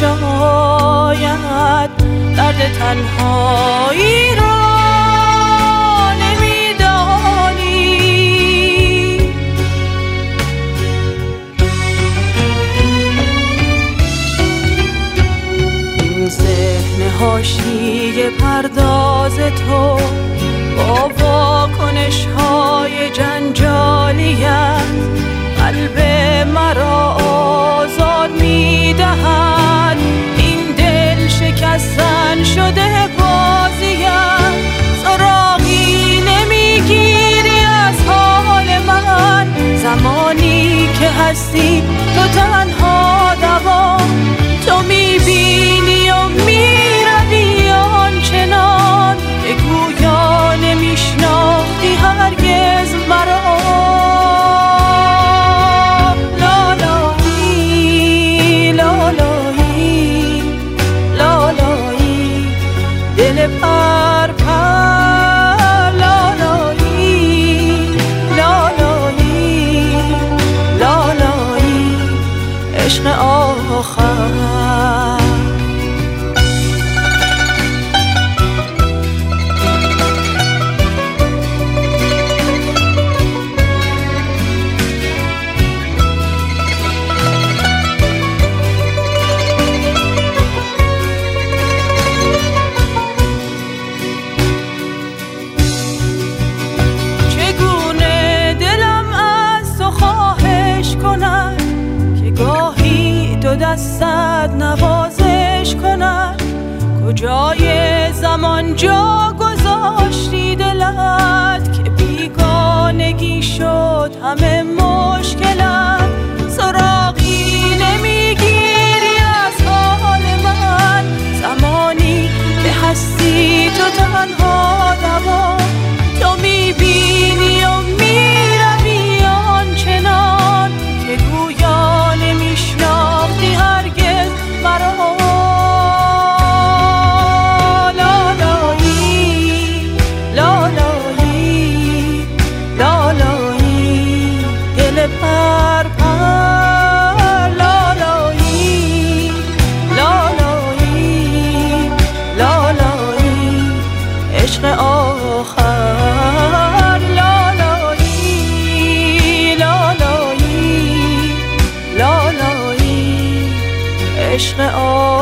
شاید درد تنهایی را نمیدانی. این ذهن حاشیه پرداز تو با واکنش های جنجالیت قلب مرا آزار میدهد. این دل شکستن شده بازیم، سراغی نمیگیری از حال من. زمانی که هستی تو تنها دوام، تو میبینی و میروی آنچنان که گویا نمیشناختی هرگز مرا. لالایی لالایی لالایی دل پر پر، لالایی لالایی لالایی عشق آخر. دستت نوازش کنن، کجای زمان جا گذاشتی دلت که بیگانگی شد همه مشکلت. سراغی نمیگیری از حال من، زمانی که هستی تو تنها دوام، تو میبینی و میروی آنچنان که گویا نمیشناختی هرگز مرا. لالایی لالایی لالایی دل پر پر، لالایی لالایی لالایی عشق آخر. لالایی لالایی لالایی عشق آخر.